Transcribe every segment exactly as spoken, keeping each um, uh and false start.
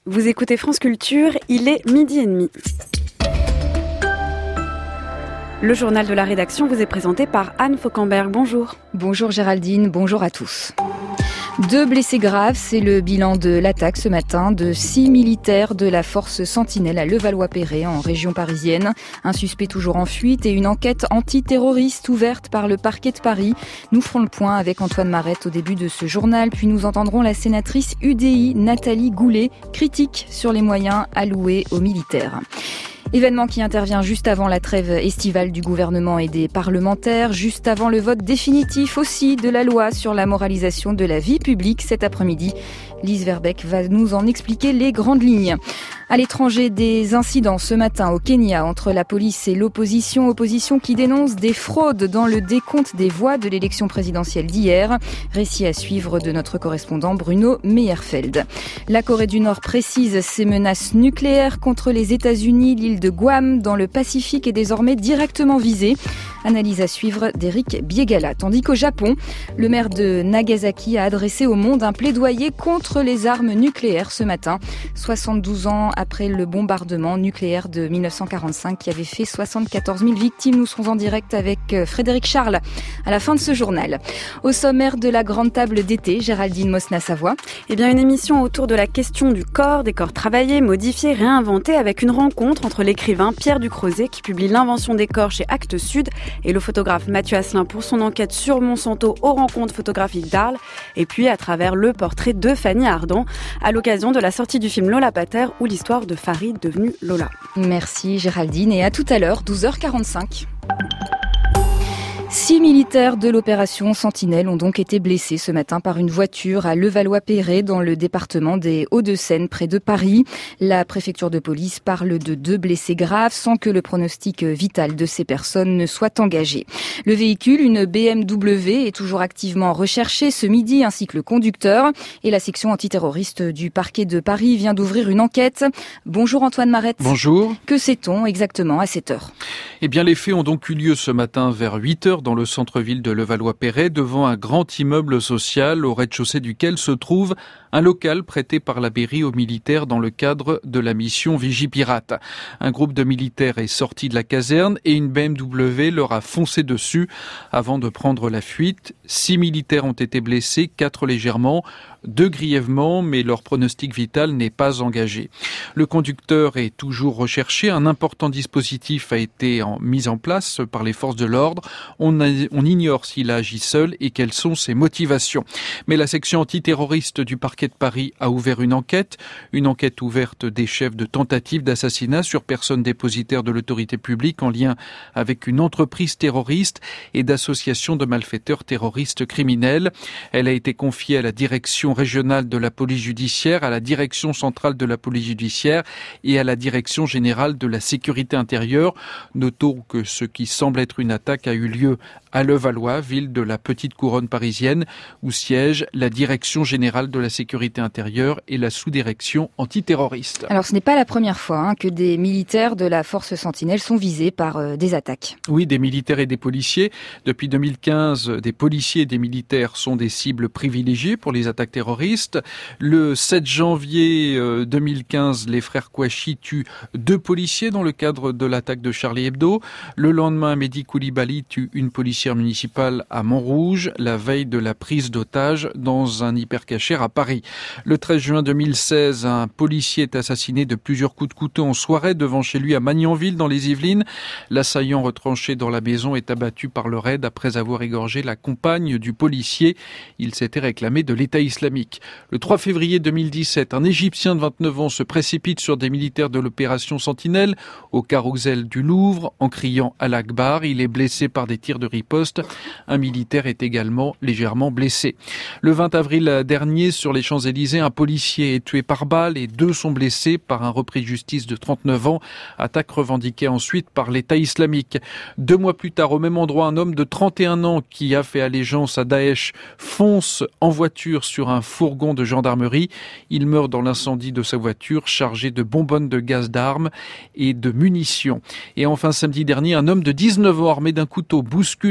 Vous écoutez France Culture, il est midi et demi. Le journal de la rédaction vous est présenté par Anne Fauquemberg. Bonjour. Bonjour Géraldine, bonjour à tous. Deux blessés graves, c'est le bilan de l'attaque ce matin de six militaires de la force Sentinelle à Levallois-Perret en région parisienne. Un suspect toujours en fuite et une enquête antiterroriste ouverte par le parquet de Paris. Nous ferons le point avec Antoine Marette au début de ce journal, puis nous entendrons la sénatrice U D I Nathalie Goulet, critique sur les moyens alloués aux militaires. Événement qui intervient juste avant la trêve estivale du gouvernement et des parlementaires, juste avant le vote définitif aussi de la loi sur la moralisation de la vie publique cet après-midi. Lise Verbeek va nous en expliquer les grandes lignes. À l'étranger, des incidents ce matin au Kenya entre la police et l'opposition. Opposition qui dénonce des fraudes dans le décompte des voix de l'élection présidentielle d'hier. Récit à suivre de notre correspondant Bruno Meyerfeld. La Corée du Nord précise ses menaces nucléaires contre les États-Unis. L'île de Guam, dans le Pacifique, est désormais directement visée. Analyse à suivre d'Éric Biegala. Tandis qu'au Japon, le maire de Nagasaki a adressé au monde un plaidoyer contre les armes nucléaires ce matin. soixante-douze ans après le bombardement nucléaire de dix-neuf cent quarante-cinq qui avait fait soixante-quatorze mille victimes. Nous serons en direct avec Frédéric Charles à la fin de ce journal. Au sommaire de la grande table d'été, Géraldine Mosna-Savoie. Eh bien, une émission autour de la question du corps, des corps travaillés, modifiés, réinventés, avec une rencontre entre l'écrivain Pierre Ducrozet qui publie L'invention des corps chez Actes Sud et le photographe Mathieu Asselin pour son enquête sur Monsanto aux rencontres photographiques d'Arles, et puis à travers le portrait de Fanny Ardant à l'occasion de la sortie du film Lola Pater ou l'histoire de Farid devenue Lola. Merci Géraldine et à tout à l'heure, douze heures quarante-cinq. Six militaires de l'opération Sentinelle ont donc été blessés ce matin par une voiture à Levallois-Perret dans le département des Hauts-de-Seine près de Paris. La préfecture de police parle de deux blessés graves sans que le pronostic vital de ces personnes ne soit engagé. Le véhicule, une B M W, est toujours activement recherché ce midi ainsi que le conducteur et la section antiterroriste du parquet de Paris vient d'ouvrir une enquête. Bonjour Antoine Marette. Bonjour. Que sait-on exactement à cette heure ? Eh bien les faits ont donc eu lieu ce matin vers huit heures dans le centre-ville de Levallois-Perret, devant un grand immeuble social au rez-de-chaussée duquel se trouve un local prêté par la mairie aux militaires dans le cadre de la mission Vigipirate. Un groupe de militaires est sorti de la caserne et une B M W leur a foncé dessus avant de prendre la fuite. Six militaires ont été blessés, quatre légèrement, deux grièvement, mais leur pronostic vital n'est pas engagé. Le conducteur est toujours recherché. Un important dispositif a été en, mis en place par les forces de l'ordre. On, a, on ignore s'il a agi seul et quelles sont ses motivations. Mais la section antiterroriste du parquet de Paris a ouvert une enquête. Une enquête ouverte des chefs de tentative d'assassinat sur personnes dépositaires de l'autorité publique en lien avec une entreprise terroriste et d'associations de malfaiteurs terroristes criminels. Elle a été confiée à la direction régionale de la police judiciaire, à la direction centrale de la police judiciaire et à la direction générale de la sécurité intérieure. Notons que ce qui semble être une attaque a eu lieu à Levallois, ville de la petite couronne parisienne, où siège la direction générale de la sécurité intérieure et la sous-direction antiterroriste. Alors ce n'est pas la première fois hein, que des militaires de la force Sentinelle sont visés par euh, des attaques. Oui, des militaires et des policiers. Depuis deux mille quinze, des policiers et des militaires sont des cibles privilégiées pour les attaques terroristes. Le sept janvier deux mille quinze, les frères Kouachi tuent deux policiers dans le cadre de l'attaque de Charlie Hebdo. Le lendemain, Mehdi Koulibaly tue une policière municipale à Montrouge, la veille de la prise d'otage dans un hypercachère à Paris. Le treize juin deux mille seize, un policier est assassiné de plusieurs coups de couteau en soirée devant chez lui à Magnanville dans les Yvelines. L'assaillant retranché dans la maison est abattu par le raid après avoir égorgé la compagne du policier. Il s'était réclamé de l'État islamique. Le trois février deux mille dix-sept, un Égyptien de vingt-neuf ans se précipite sur des militaires de l'opération Sentinelle au carrousel du Louvre en criant « Allah Akbar ». Il est blessé par des tirs de riposte. Un militaire est également légèrement blessé. Le vingt avril dernier, sur les Champs-Élysées, un policier est tué par balle et deux sont blessés par un repris de justice de trente-neuf ans. Attaque revendiquée ensuite par l'État islamique. Deux mois plus tard, au même endroit, un homme de trente et un ans qui a fait allégeance à Daesh fonce en voiture sur un fourgon de gendarmerie. Il meurt dans l'incendie de sa voiture chargée de bonbonnes de gaz d'armes et de munitions. Et enfin, samedi dernier, un homme de dix-neuf ans armé d'un couteau bouscule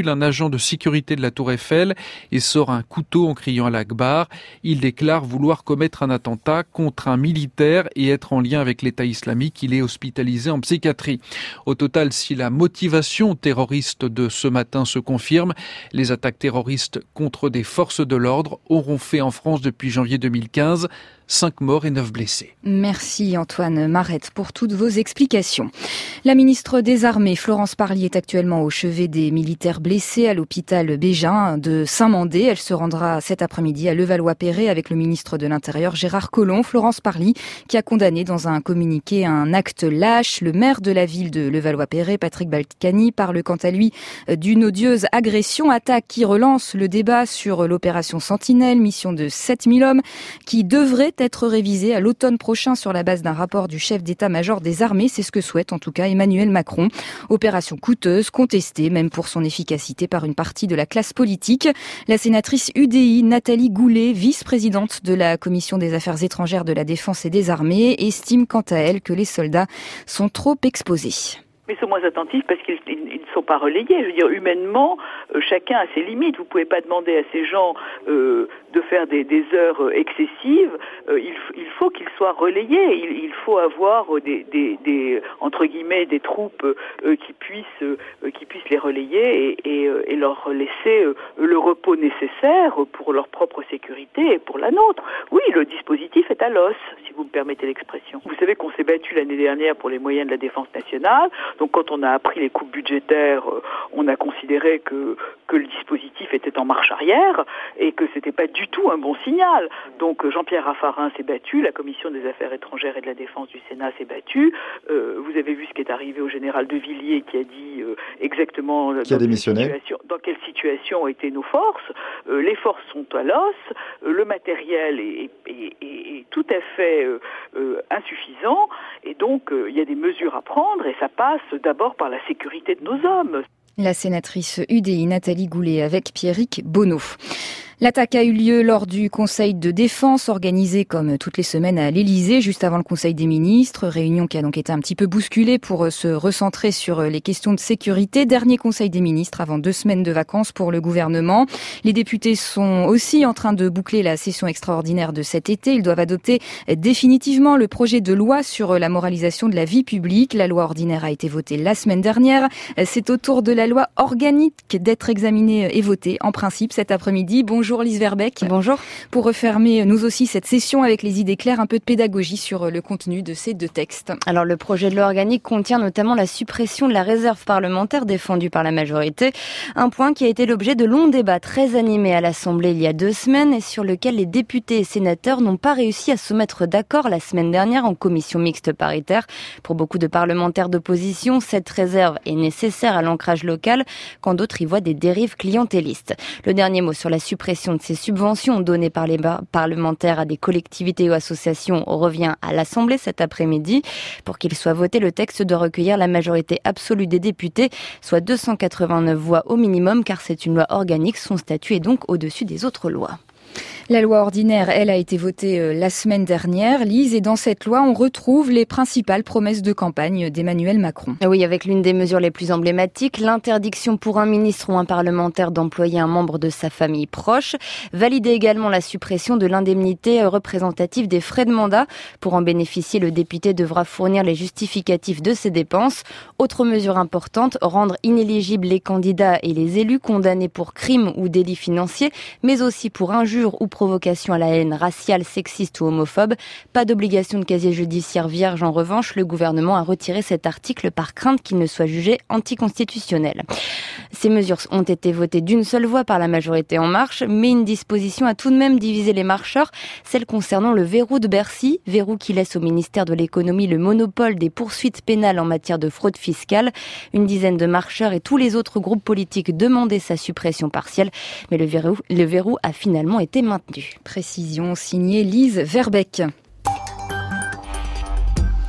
bouscule un agent de sécurité de la Tour Eiffel et sort un couteau en criant à l'Akbar. Il déclare vouloir commettre un attentat contre un militaire et être en lien avec l'État islamique. Il est hospitalisé en psychiatrie. Au total, si la motivation terroriste de ce matin se confirme, les attaques terroristes contre des forces de l'ordre auront fait en France depuis janvier deux mille quinze cinq morts et neuf blessés. Merci Antoine Marette pour toutes vos explications. La ministre des Armées, Florence Parly, est actuellement au chevet des militaires blessés à l'hôpital Bégin de Saint-Mandé. Elle se rendra cet après-midi à Levallois-Perret avec le ministre de l'Intérieur, Gérard Collomb. Florence Parly, qui a condamné dans un communiqué un acte lâche. Le maire de la ville de Levallois-Perret, Patrick Balkany, parle quant à lui d'une odieuse agression, attaque qui relance le débat sur l'opération Sentinelle, mission de sept mille hommes, qui devrait être révisée à l'automne prochain sur la base d'un rapport du chef d'état-major des armées. C'est ce que souhaite en tout cas Emmanuel Macron. Opération coûteuse, contestée même pour son efficacité par une partie de la classe politique. La sénatrice U D I, Nathalie Goulet, vice-présidente de la Commission des Affaires étrangères, de la Défense et des Armées, estime quant à elle que les soldats sont trop exposés. Mais ils sont moins attentifs parce qu'ils ils ne sont pas relayés. Je veux dire, humainement, euh, chacun a ses limites. Vous pouvez pas demander à ces gens euh, de faire des, des heures euh, excessives. Euh, il, il faut qu'ils soient relayés. Il, il faut avoir des, des, des entre guillemets des troupes euh, qui puissent euh, qui puissent les relayer et, et, euh, et leur laisser euh, le repos nécessaire pour leur propre sécurité et pour la nôtre. Oui, le dispositif est à l'os, si vous me permettez l'expression. Vous savez qu'on s'est battu l'année dernière pour les moyens de la défense nationale. Donc quand on a appris les coupes budgétaires, on a considéré que que le dispositif était en marche arrière et que c'était pas du tout un bon signal. Donc Jean-Pierre Raffarin s'est battu, la Commission des Affaires étrangères et de la Défense du Sénat s'est battue. Euh, vous avez vu ce qui est arrivé au général de Villiers qui a dit euh, exactement qui a démissionné. Dans quelle situation étaient nos forces. Euh, les forces sont à l'os, euh, le matériel est, est, est, est tout à fait euh, euh, insuffisant et donc il euh, y a des mesures à prendre et ça passe d'abord par la sécurité de nos hommes. La sénatrice U D I Nathalie Goulet avec Pierrick Bonneau. L'attaque a eu lieu lors du Conseil de défense organisé comme toutes les semaines à l'Élysée, juste avant le Conseil des ministres. Réunion qui a donc été un petit peu bousculée pour se recentrer sur les questions de sécurité. Dernier Conseil des ministres avant deux semaines de vacances pour le gouvernement. Les députés sont aussi en train de boucler la session extraordinaire de cet été. Ils doivent adopter définitivement le projet de loi sur la moralisation de la vie publique. La loi ordinaire a été votée la semaine dernière. C'est au tour de la loi organique d'être examinée et votée en principe cet après-midi. Bonjour. Bonjour Lise Verbeek. Bonjour. Pour refermer nous aussi cette session avec les idées claires, un peu de pédagogie sur le contenu de ces deux textes. Alors le projet de loi organique contient notamment la suppression de la réserve parlementaire défendue par la majorité, un point qui a été l'objet de longs débats très animés à l'Assemblée il y a deux semaines et sur lequel les députés et sénateurs n'ont pas réussi à se mettre d'accord la semaine dernière en commission mixte paritaire. Pour beaucoup de parlementaires d'opposition, cette réserve est nécessaire à l'ancrage local, quand d'autres y voient des dérives clientélistes. Le dernier mot sur la suppression de ces subventions données par les parlementaires à des collectivités ou associations revient à l'Assemblée cet après-midi. Pour qu'il soit voté, le texte doit recueillir la majorité absolue des députés, soit deux cent quatre-vingt-neuf voix au minimum, car c'est une loi organique. Son statut est donc au-dessus des autres lois. La loi ordinaire, elle, a été votée la semaine dernière, Lise, et dans cette loi, on retrouve les principales promesses de campagne d'Emmanuel Macron. Oui, avec l'une des mesures les plus emblématiques, l'interdiction pour un ministre ou un parlementaire d'employer un membre de sa famille proche. Valider également la suppression de l'indemnité représentative des frais de mandat. Pour en bénéficier, le député devra fournir les justificatifs de ses dépenses. Autre mesure importante, rendre inéligibles les candidats et les élus condamnés pour crimes ou délits financiers, mais aussi pour injures ou provocation à la haine raciale, sexiste ou homophobe. Pas d'obligation de casier judiciaire vierge. En revanche, le gouvernement a retiré cet article par crainte qu'il ne soit jugé anticonstitutionnel. Ces mesures ont été votées d'une seule voix par la majorité En Marche, mais une disposition a tout de même divisé les marcheurs, celle concernant le verrou de Bercy, verrou qui laisse au ministère de l'économie le monopole des poursuites pénales en matière de fraude fiscale. Une dizaine de marcheurs et tous les autres groupes politiques demandaient sa suppression partielle, mais le verrou, le verrou a finalement été maintenu. Précision signée Lise Verbeek.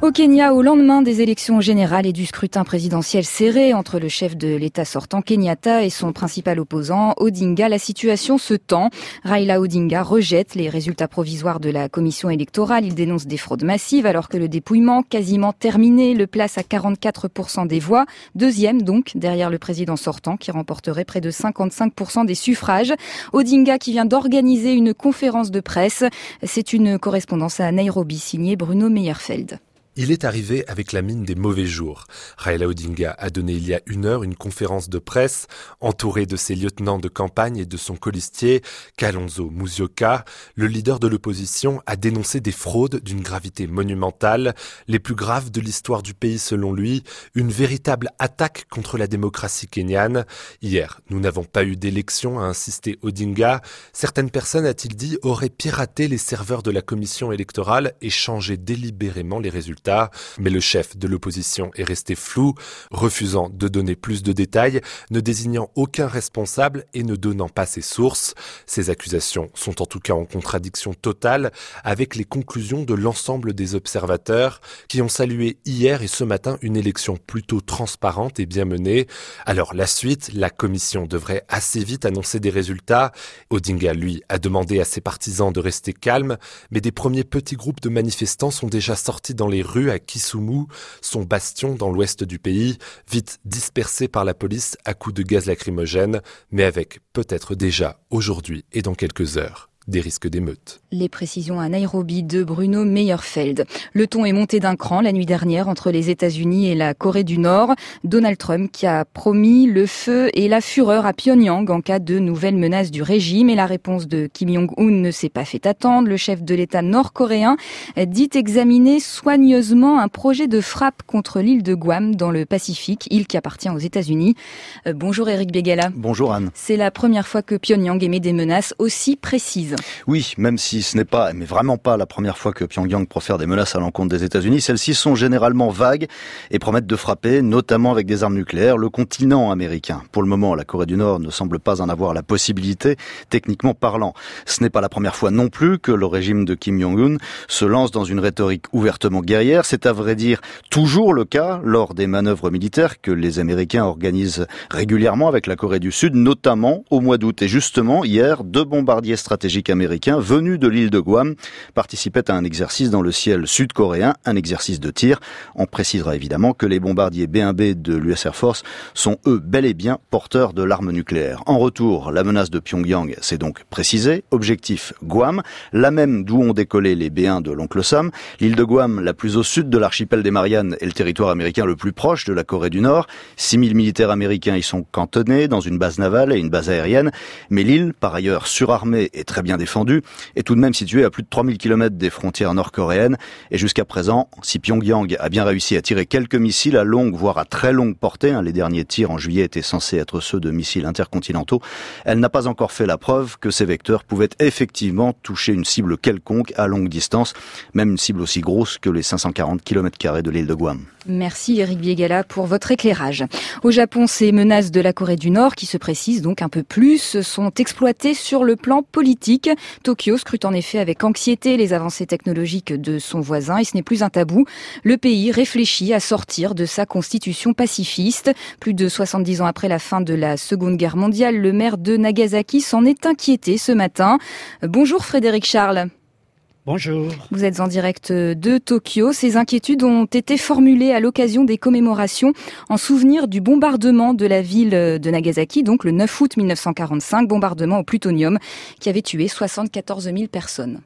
Au Kenya, au lendemain des élections générales et du scrutin présidentiel serré entre le chef de l'État sortant Kenyatta et son principal opposant Odinga, la situation se tend. Raila Odinga rejette les résultats provisoires de la commission électorale. Il dénonce des fraudes massives alors que le dépouillement, quasiment terminé, le place à quarante-quatre pour cent des voix. Deuxième donc, derrière le président sortant qui remporterait près de cinquante-cinq pour cent des suffrages. Odinga qui vient d'organiser une conférence de presse. C'est une correspondance à Nairobi signée Bruno Meyerfeld. Il est arrivé avec la mine des mauvais jours. Raila Odinga a donné il y a une heure une conférence de presse, entouré de ses lieutenants de campagne et de son colistier, Kalonzo Musyoka. Le leader de l'opposition a dénoncé des fraudes d'une gravité monumentale, les plus graves de l'histoire du pays selon lui, une véritable attaque contre la démocratie kenyane. Hier, nous n'avons pas eu d'élection, a insisté Odinga. Certaines personnes, a-t-il dit, auraient piraté les serveurs de la commission électorale et changé délibérément les résultats. Mais le chef de l'opposition est resté flou, refusant de donner plus de détails, ne désignant aucun responsable et ne donnant pas ses sources. Ces accusations sont en tout cas en contradiction totale avec les conclusions de l'ensemble des observateurs qui ont salué hier et ce matin une élection plutôt transparente et bien menée. Alors la suite, la commission devrait assez vite annoncer des résultats. Odinga, lui, a demandé à ses partisans de rester calmes, mais des premiers petits groupes de manifestants sont déjà sortis dans les rues à Kisumu, son bastion dans l'ouest du pays, vite dispersé par la police à coups de gaz lacrymogène, mais avec peut-être déjà, aujourd'hui et dans quelques heures, des risques d'émeutes. Les précisions à Nairobi de Bruno Meyerfeld. Le ton est monté d'un cran la nuit dernière entre les États-Unis et la Corée du Nord. Donald Trump qui a promis le feu et la fureur à Pyongyang en cas de nouvelles menaces du régime. Et la réponse de Kim Jong-un ne s'est pas fait attendre. Le chef de l'État nord-coréen dit examiner soigneusement un projet de frappe contre l'île de Guam dans le Pacifique, île qui appartient aux États-Unis. Euh, bonjour Éric Bégala. Bonjour Anne. C'est la première fois que Pyongyang émet des menaces aussi précises. Oui, même si ce n'est pas, mais vraiment pas la première fois que Pyongyang profère des menaces à l'encontre des États-Unis, celles-ci sont généralement vagues et promettent de frapper, notamment avec des armes nucléaires, le continent américain. Pour le moment, la Corée du Nord ne semble pas en avoir la possibilité, techniquement parlant. Ce n'est pas la première fois non plus que le régime de Kim Jong-un se lance dans une rhétorique ouvertement guerrière. C'est à vrai dire toujours le cas lors des manœuvres militaires que les Américains organisent régulièrement avec la Corée du Sud, notamment au mois d'août. Et justement, hier, deux bombardiers stratégiques américains venus de l'île de Guam participaient à un exercice dans le ciel sud-coréen, un exercice de tir. On précisera évidemment que les bombardiers B un B de l'U S Air Force sont eux bel et bien porteurs de l'arme nucléaire. En retour, la menace de Pyongyang s'est donc précisée. Objectif Guam, la même d'où ont décollé les B un de l'oncle Sam. L'île de Guam, la plus au sud de l'archipel des Mariannes, est le territoire américain le plus proche de la Corée du Nord. six mille militaires américains y sont cantonnés dans une base navale et une base aérienne. Mais l'île, par ailleurs surarmée et très bien défendue, est tout de même située à plus de trois mille kilomètres des frontières nord-coréennes. Et jusqu'à présent, si Pyongyang a bien réussi à tirer quelques missiles à longue, voire à très longue portée, hein, les derniers tirs en juillet étaient censés être ceux de missiles intercontinentaux, elle n'a pas encore fait la preuve que ces vecteurs pouvaient effectivement toucher une cible quelconque à longue distance, même une cible aussi grosse que les cinq cent quarante kilomètres carrés de l'île de Guam. Merci Éric Biégala pour votre éclairage. Au Japon, ces menaces de la Corée du Nord, qui se précisent donc un peu plus, sont exploitées sur le plan politique. Tokyo scrute en effet avec anxiété les avancées technologiques de son voisin et ce n'est plus un tabou. Le pays réfléchit à sortir de sa constitution pacifiste. Plus de soixante-dix ans après la fin de la Seconde Guerre mondiale, le maire de Nagasaki s'en est inquiété ce matin. Bonjour Frédéric Charles. Bonjour. Vous êtes en direct de Tokyo. Ces inquiétudes ont été formulées à l'occasion des commémorations en souvenir du bombardement de la ville de Nagasaki, donc le neuf août mille neuf cent quarante-cinq, bombardement au plutonium qui avait tué soixante-quatorze mille personnes.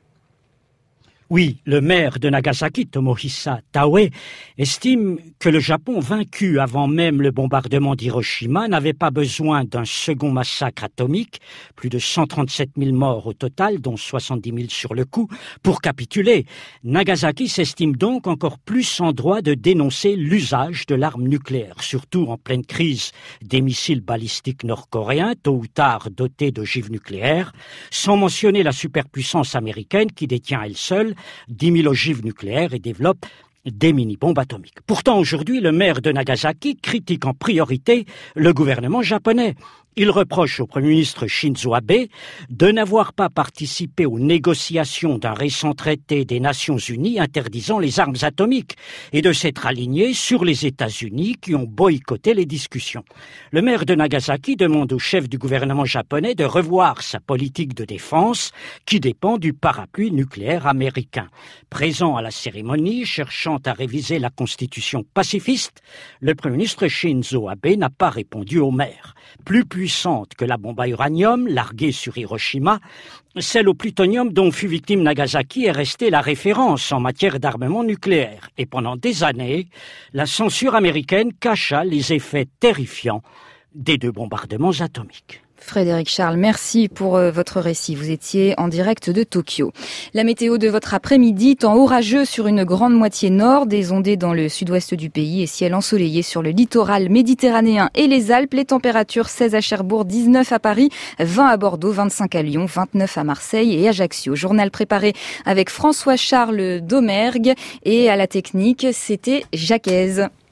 Oui, le maire de Nagasaki, Tomohisa Taue, estime que le Japon, vaincu avant même le bombardement d'Hiroshima, n'avait pas besoin d'un second massacre atomique, plus de cent trente-sept mille morts au total, dont soixante-dix mille sur le coup, pour capituler. Nagasaki s'estime donc encore plus en droit de dénoncer l'usage de l'arme nucléaire, surtout en pleine crise des missiles balistiques nord-coréens, tôt ou tard dotés d'ogives nucléaires, sans mentionner la superpuissance américaine qui détient elle seule dix mille ogives nucléaires et développe des mini-bombes atomiques. Pourtant, aujourd'hui, le maire de Nagasaki critique en priorité le gouvernement japonais. Il reproche au Premier ministre Shinzo Abe de n'avoir pas participé aux négociations d'un récent traité des Nations Unies interdisant les armes atomiques et de s'être aligné sur les États-Unis qui ont boycotté les discussions. Le maire de Nagasaki demande au chef du gouvernement japonais de revoir sa politique de défense qui dépend du parapluie nucléaire américain. Présent à la cérémonie, cherchant à réviser la constitution pacifiste, le Premier ministre Shinzo Abe n'a pas répondu au maire. Plus puissante que la bombe à uranium larguée sur Hiroshima, celle au plutonium dont fut victime Nagasaki est restée la référence en matière d'armement nucléaire. Et pendant des années, la censure américaine cacha les effets terrifiants des deux bombardements atomiques. Frédéric Charles, merci pour euh, votre récit. Vous étiez en direct de Tokyo. La météo de votre après-midi, temps orageux sur une grande moitié nord, des ondées dans le sud-ouest du pays et ciel ensoleillé sur le littoral méditerranéen et les Alpes. Les températures seize à Cherbourg, dix-neuf à Paris, vingt à Bordeaux, vingt-cinq à Lyon, vingt-neuf à Marseille et Ajaccio. Journal préparé avec François-Charles Domergue et à la technique, c'était Jacques Aise.